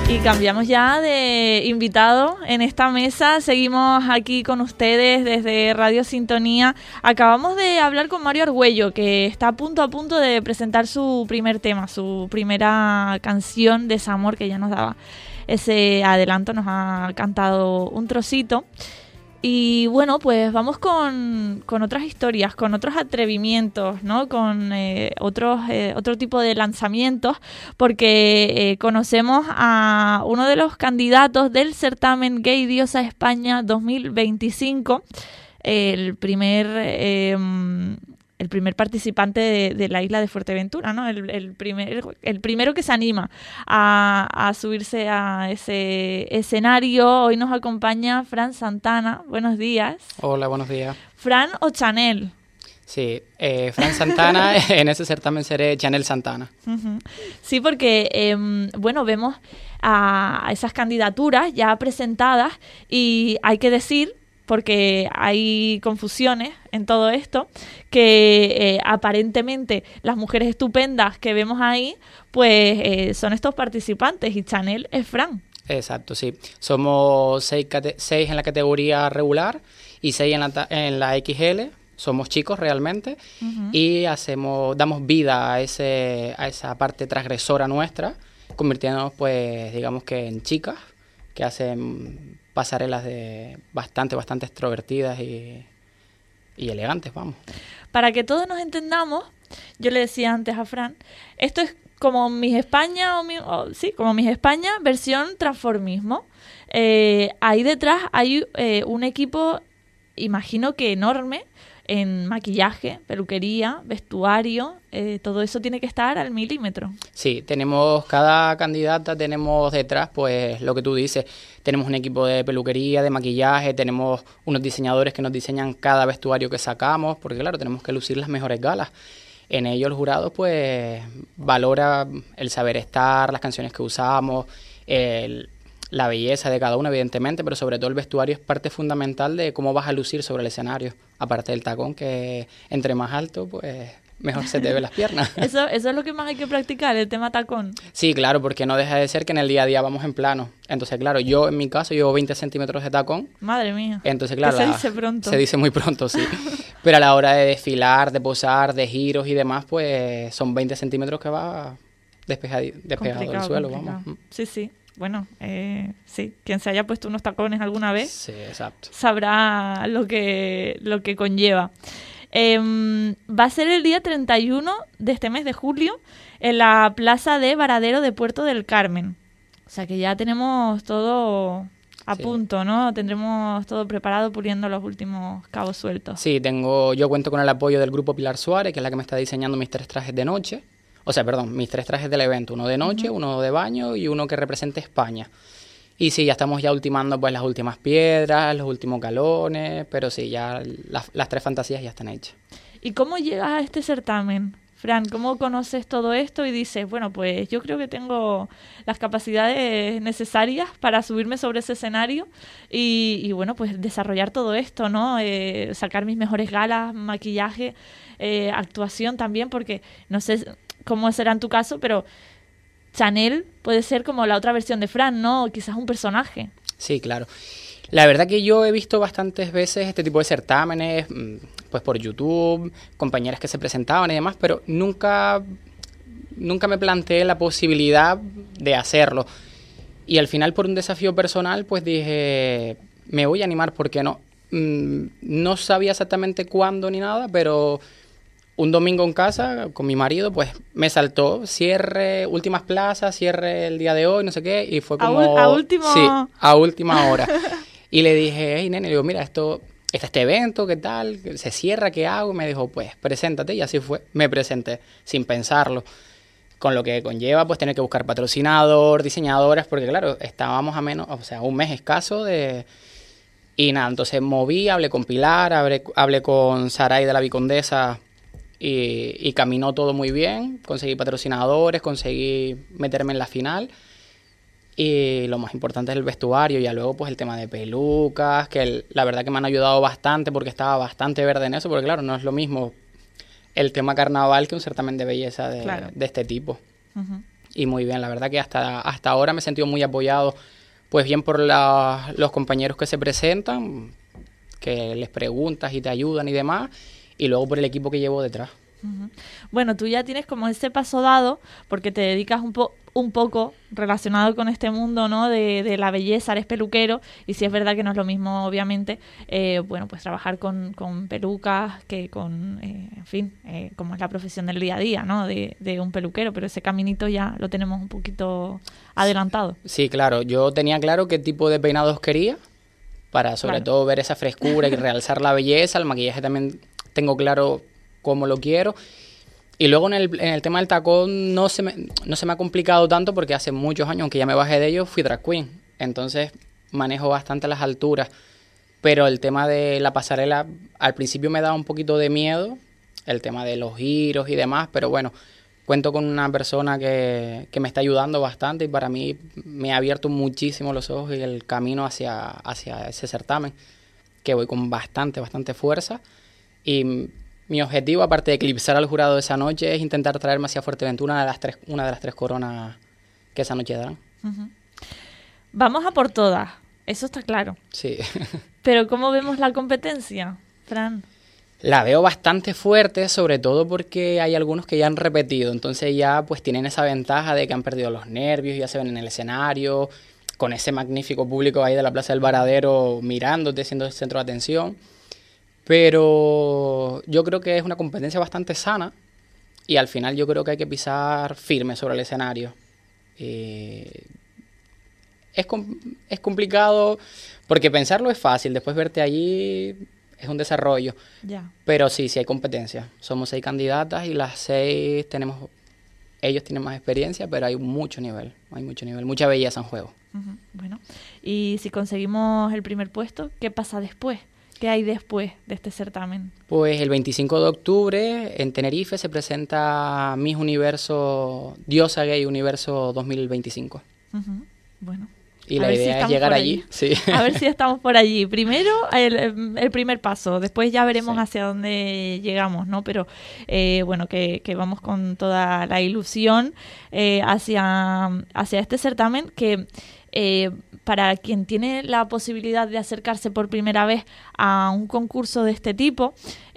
Y cambiamos ya de invitado en esta mesa. Seguimos aquí con ustedes desde Radio Sintonía. Acabamos de hablar con Mario Argüello, que está a punto de presentar su primer tema, su primera canción, Desamor, que ya nos daba ese adelanto, nos ha cantado un trocito. Y bueno, pues vamos con otras historias, con otros atrevimientos, ¿no? Con otro tipo de lanzamientos, porque conocemos a uno de los candidatos del certamen Gay Diosa España 2025, el primer participante de la isla de Fuerteventura, ¿no? El primero que se anima a subirse a ese escenario. Hoy nos acompaña Fran Santana. Buenos días. Hola, buenos días. ¿Fran o Chanel? Sí, Fran Santana, en ese certamen seré Chanel Santana. Uh-huh. Sí, porque, vemos a esas candidaturas ya presentadas y hay que decir, porque hay confusiones en todo esto, que aparentemente las mujeres estupendas que vemos ahí, pues son estos participantes y Chanel es Fran. Exacto, sí. Somos seis en la categoría regular y 6 en la XL. Somos chicos realmente. Uh-huh. Y damos vida a esa parte transgresora nuestra, convirtiéndonos, pues, digamos que en chicas que hacen pasarelas de bastante extrovertidas y elegantes, vamos. Para que todos nos entendamos, yo le decía antes a Fran, esto es como Miss España, como Miss España versión transformismo. Ahí detrás hay un equipo, imagino que enorme, en maquillaje, peluquería, vestuario, todo eso tiene que estar al milímetro. Sí, cada candidata tenemos detrás, pues lo que tú dices, tenemos un equipo de peluquería, de maquillaje, tenemos unos diseñadores que nos diseñan cada vestuario que sacamos, porque claro, tenemos que lucir las mejores galas. En ello el jurado pues valora el saber estar, las canciones que usamos, la belleza de cada uno, evidentemente, pero sobre todo el vestuario es parte fundamental de cómo vas a lucir sobre el escenario. Aparte del tacón, que entre más alto, pues mejor se te ven las piernas. Eso es lo que más hay que practicar, el tema tacón. Sí, claro, porque no deja de ser que en el día a día vamos en plano. Entonces, claro, yo en mi caso llevo 20 centímetros de tacón. Madre mía. Entonces, claro, se dice pronto. Se dice muy pronto, sí. Pero a la hora de desfilar, de posar, de giros y demás, pues son 20 centímetros que va despejado del suelo, complicado. Vamos. Sí. Bueno, sí, quien se haya puesto unos tacones alguna vez, sí, exacto, sabrá lo que conlleva. Va a ser el día 31 de este mes de julio en la plaza de Varadero de Puerto del Carmen. O sea que ya tenemos todo a punto, ¿no? Tendremos todo preparado, puliendo los últimos cabos sueltos. Sí, yo cuento con el apoyo del grupo Pilar Suárez, que es la que me está diseñando mis 3 trajes de noche. Mis 3 trajes del evento, uno de noche, uh-huh, uno de baño y uno que represente España. Y sí, ya estamos ultimando pues las últimas piedras, los últimos galones, pero sí, ya las 3 fantasías ya están hechas. ¿Y cómo llegas a este certamen, Fran? ¿Cómo conoces todo esto y dices, bueno, pues yo creo que tengo las capacidades necesarias para subirme sobre ese escenario y bueno, pues desarrollar todo esto, ¿no? Sacar mis mejores galas, maquillaje, actuación también, porque no sé cómo será en tu caso, pero Chanel puede ser como la otra versión de Fran, ¿no? Quizás un personaje. Sí, claro. La verdad que yo he visto bastantes veces este tipo de certámenes, pues por YouTube, compañeras que se presentaban y demás, pero nunca me planteé la posibilidad de hacerlo. Y al final, por un desafío personal, pues dije, me voy a animar, ¿por qué no? No sabía exactamente cuándo ni nada, pero un domingo en casa con mi marido, pues me saltó últimas plazas, cierre el día de hoy, no sé qué, y fue como... Sí, a última hora. Y le dije, hey, nene, le digo, mira, está este evento, ¿qué tal? Se cierra, ¿qué hago? Y me dijo, pues, preséntate, y así fue. Me presenté, sin pensarlo. Con lo que conlleva, pues, tener que buscar patrocinador, diseñadores, porque, claro, estábamos a menos, un mes escaso de... Y nada, entonces moví, hablé con Pilar, hablé con Saray de la Vicondesa, y caminó todo muy bien, conseguí patrocinadores, conseguí meterme en la final y lo más importante es el vestuario, y ya luego pues el tema de pelucas, que la verdad que me han ayudado bastante porque estaba bastante verde en eso, porque claro, no es lo mismo el tema carnaval que un certamen de belleza de este tipo. Uh-huh. y muy bien. La verdad que hasta ahora me he sentido muy apoyado, pues bien por los compañeros que se presentan, que les preguntas y te ayudan y demás, y luego por el equipo que llevo detrás. Ujú. Bueno, tú ya tienes como ese paso dado porque te dedicas un poco relacionado con este mundo, ¿no? de la belleza, eres peluquero, y sí es verdad que no es lo mismo, obviamente, bueno, pues trabajar con pelucas que con, en fin, como es la profesión del día a día, ¿no? de un peluquero, pero ese caminito ya lo tenemos un poquito adelantado. Sí, claro, yo tenía claro qué tipo de peinados quería, para sobre todo ver esa frescura y realzar la belleza. El maquillaje también tengo claro cómo lo quiero. Y luego en el tema del tacón no se me ha complicado tanto porque hace muchos años, aunque ya me bajé de ello, fui drag queen. Entonces manejo bastante las alturas. Pero el tema de la pasarela al principio me daba un poquito de miedo, el tema de los giros y demás, pero bueno, cuento con una persona que me está ayudando bastante y para mí me ha abierto muchísimo los ojos y el camino hacia ese certamen, que voy con bastante fuerza. Y mi objetivo, aparte de eclipsar al jurado esa noche, es intentar traerme hacia Fuerteventura una de las tres coronas que esa noche darán. Uh-huh. Vamos a por todas, eso está claro. Sí. Pero ¿cómo vemos la competencia, Fran? La veo bastante fuerte, sobre todo porque hay algunos que ya han repetido, entonces ya pues tienen esa ventaja de que han perdido los nervios, ya se ven en el escenario, con ese magnífico público ahí de la Plaza del Varadero mirándote, siendo el centro de atención. Pero yo creo que es una competencia bastante sana y al final yo creo que hay que pisar firme sobre el escenario. Es complicado porque pensarlo es fácil, después verte allí es un desarrollo. Ya. Pero sí hay competencia. Somos 6 candidatas y las 6 ellos tienen más experiencia, pero hay mucho nivel, mucha belleza en juego. Uh-huh. Bueno, y si conseguimos el primer puesto, ¿qué pasa después? ¿Qué hay después de este certamen? Pues el 25 de octubre en Tenerife se presenta Miss Universo, Diosa Gay Universo 2025. Uh-huh. Bueno. Y la idea es llegar allí. Sí. A ver si estamos por allí. Primero, el primer paso. Después ya veremos hacia dónde llegamos, ¿no? Pero, bueno, que vamos con toda la ilusión hacia este certamen que... para quien tiene la posibilidad de acercarse por primera vez a un concurso de este tipo,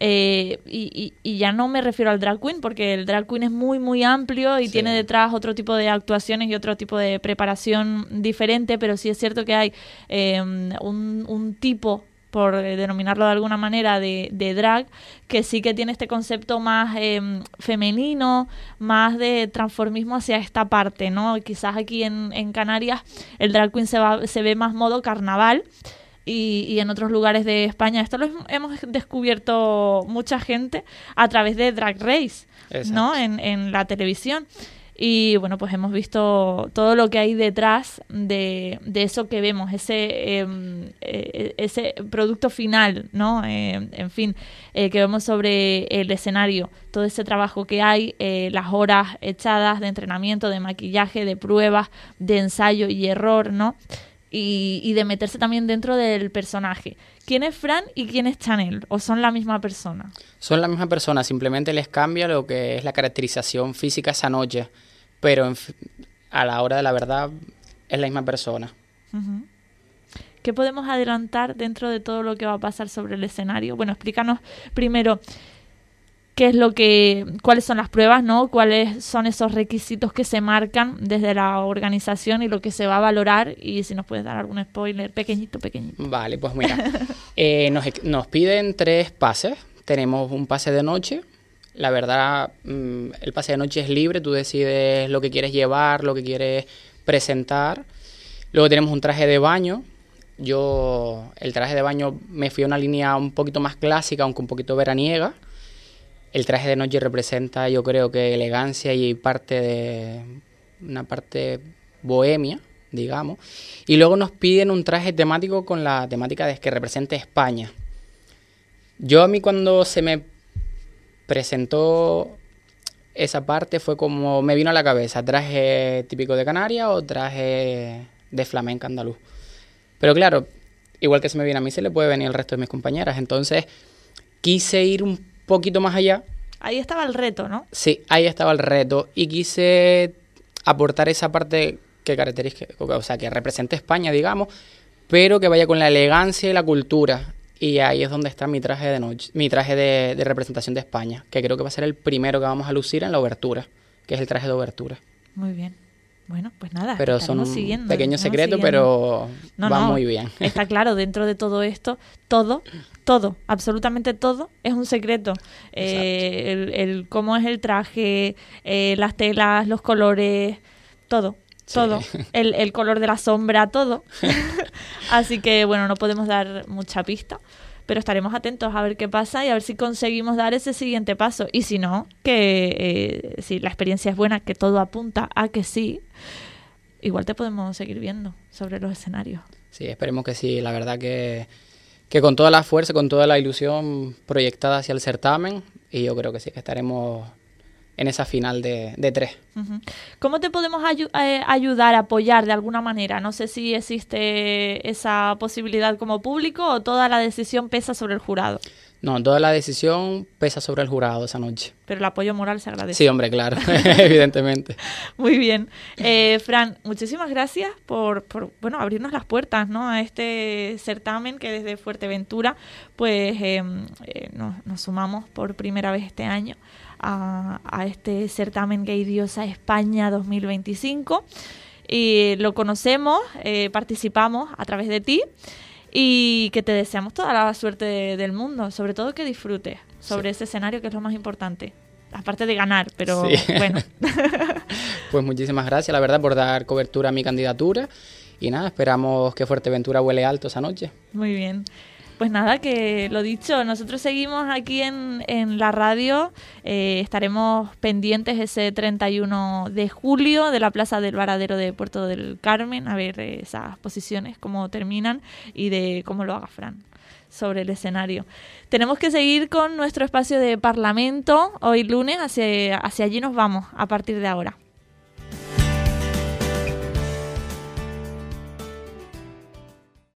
y ya no me refiero al drag queen, porque el drag queen es muy amplio y tiene detrás otro tipo de actuaciones y otro tipo de preparación diferente, pero sí es cierto que hay un tipo, por denominarlo de alguna manera, de drag, que sí que tiene este concepto más femenino, más de transformismo hacia esta parte, ¿no? Quizás aquí en Canarias el drag queen se ve más modo carnaval, y en otros lugares de España esto lo hemos descubierto mucha gente a través de Drag Race, ¿no? En la televisión. Y bueno, pues hemos visto todo lo que hay detrás de eso que vemos, ese producto final, ¿no? En fin, que vemos sobre el escenario, todo ese trabajo que hay, las horas echadas de entrenamiento, de maquillaje, de pruebas, de ensayo y error, ¿no? Y de meterse también dentro del personaje. ¿Quién es Fran y quién es Chanel? ¿O son la misma persona? Son la misma persona, simplemente les cambia lo que es la caracterización física esa noche, pero a la hora de la verdad es la misma persona. Uh-huh. ¿Qué podemos adelantar dentro de todo lo que va a pasar sobre el escenario? Bueno, explícanos primero cuáles son las pruebas, ¿no? Cuáles son esos requisitos que se marcan desde la organización y lo que se va a valorar, y si nos puedes dar algún spoiler pequeñito. Vale, pues mira, nos piden 3 pases. Tenemos un pase de noche. La verdad, el pase de noche es libre, tú decides lo que quieres llevar, lo que quieres presentar. Luego tenemos un traje de baño. El traje de baño me fui a una línea un poquito más clásica, aunque un poquito veraniega. El traje de noche representa, yo creo que elegancia y una parte bohemia, digamos. Y luego nos piden un traje temático con la temática de que represente España. A mí cuando se me presentó esa parte fue como me vino a la cabeza, traje típico de Canarias o traje de flamenca andaluz. Pero claro, igual que se me viene a mí, se le puede venir al resto de mis compañeras. Entonces quise ir un poquito más allá. Ahí estaba el reto, ¿no? Sí, ahí estaba el reto y quise aportar esa parte que caracteriza, o sea, que represente España, digamos, pero que vaya con la elegancia y la cultura. Y ahí es donde está mi traje de noche, mi traje de representación de España, que creo que va a ser el primero que vamos a lucir en la obertura, que es el traje de obertura. Muy bien. Bueno, pues nada, pero son siguiendo, pequeños secretos, pero va muy bien. Está claro, dentro de todo esto, todo, absolutamente todo es un secreto. El cómo es el traje, las telas, los colores, todo. El color de la sombra, todo. Así que, bueno, no podemos dar mucha pista, pero estaremos atentos a ver qué pasa y a ver si conseguimos dar ese siguiente paso. Y si no, que si la experiencia es buena, que todo apunta a que sí, igual te podemos seguir viendo sobre los escenarios. Sí, esperemos que sí. La verdad que con toda la fuerza, con toda la ilusión proyectada hacia el certamen, y yo creo que sí, que estaremos en esa final de 3. Uh-huh. ¿Cómo te podemos ayudar, apoyar de alguna manera? No sé si existe esa posibilidad como público o toda la decisión pesa sobre el jurado. No, toda la decisión pesa sobre el jurado esa noche. Pero el apoyo moral se agradece. Sí, hombre, claro, evidentemente. Muy bien. Fran, muchísimas gracias por abrirnos las puertas, ¿no?, a este certamen que desde Fuerteventura pues nos sumamos por primera vez este año a este certamen Gay Diosa España 2025. Y lo conocemos, participamos a través de ti. Y que te deseamos toda la suerte del mundo, sobre todo que disfrutes sobre ese escenario, que es lo más importante, aparte de ganar, pero bueno. Pues muchísimas gracias, la verdad, por dar cobertura a mi candidatura, y nada, esperamos que Fuerteventura vuele alto esa noche. Muy bien. Pues nada, que lo dicho, nosotros seguimos aquí en la radio, estaremos pendientes ese 31 de julio de la Plaza del Varadero de Puerto del Carmen, a ver esas posiciones, cómo terminan y de cómo lo haga Fran sobre el escenario. Tenemos que seguir con nuestro espacio de Parlamento, hoy lunes, hacia allí nos vamos a partir de ahora.